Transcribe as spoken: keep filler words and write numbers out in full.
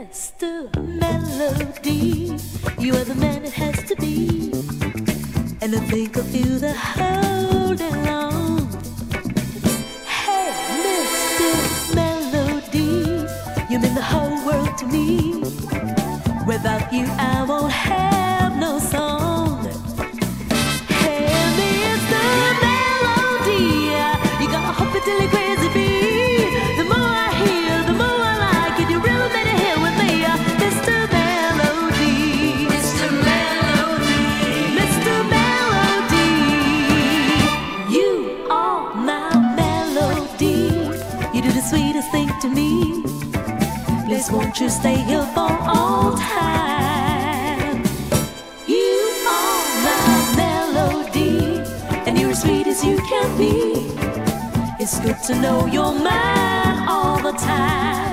Mister Melody, you are the man it has to be, and I think of you the whole day long. Hey, Mister Melody, you mean the whole world to me. Without you I won't have no song. Hey, Mister Melody, you got a hope till it crazy bee. The more I hear, the more I like it. You really better hear with me, Mister Melody. Mister Melody, Mister Melody, you are my melody. You do the sweetest thing to me. Please won't you stay here for all time? You are my melody, and you're as sweet as you can be. It's good to know you're mine all the time.